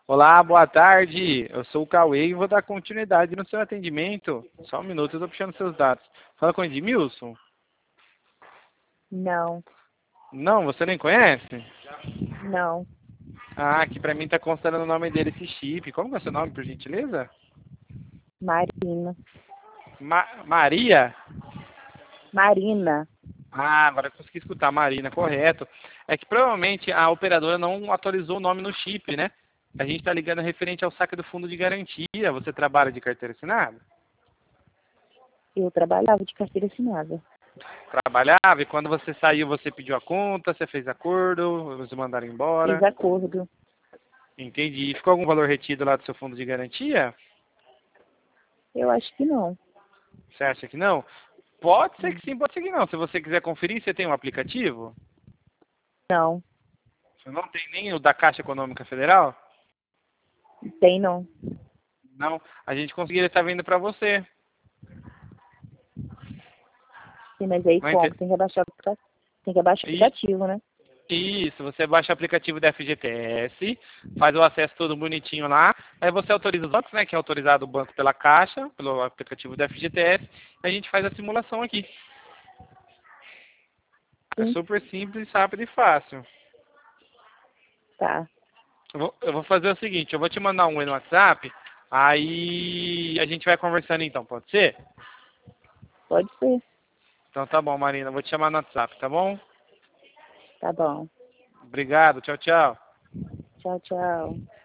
Olá, boa tarde. Eu sou o Cauê e vou dar continuidade no seu atendimento. Só um minuto, eu estou puxando seus dados. Fala com o Edmilson? Não, Não, você nem conhece? não. Ah, aqui pra mim tá constando o nome dele esse chip. Como que é o seu nome, por gentileza? Marina. Maria? Marina. Ah, agora eu consegui escutar, Marina, correto. É que provavelmente a operadora não atualizou o nome no chip, né? A gente tá ligando referente ao saque do fundo de garantia. Você trabalha de carteira assinada? Eu trabalhava de carteira assinada. Trabalhava e quando você saiu, você pediu a conta, você fez acordo, vocês mandaram Fiz embora. acordo. Entendi. Ficou algum valor retido lá do seu fundo de garantia? Eu acho que não. Você acha que não? Pode ser que sim, pode ser que não. Se você quiser conferir, você tem um aplicativo? Não, Você não tem nem o da Caixa Econômica Federal? tem não. Não. A gente conseguiria estar vendo para você. Sim, mas aí Não como? ente- Tem que abaixar o E aplicativo, né? isso, você baixa o aplicativo da FGTS, faz o acesso todo bonitinho lá, aí você autoriza os bancos, né, que é autorizado o banco pela Caixa, pelo aplicativo da FGTS, e a gente faz a simulação aqui. É Sim, super simples, rápido e fácil. tá. Eu vou fazer o seguinte, eu vou te mandar um oi no WhatsApp, aí a gente vai conversando então, pode ser? Pode ser. Então tá bom, Marina, eu vou te chamar no WhatsApp, tá bom? Tá bom. Obrigado, tchau, tchau. Tchau, tchau.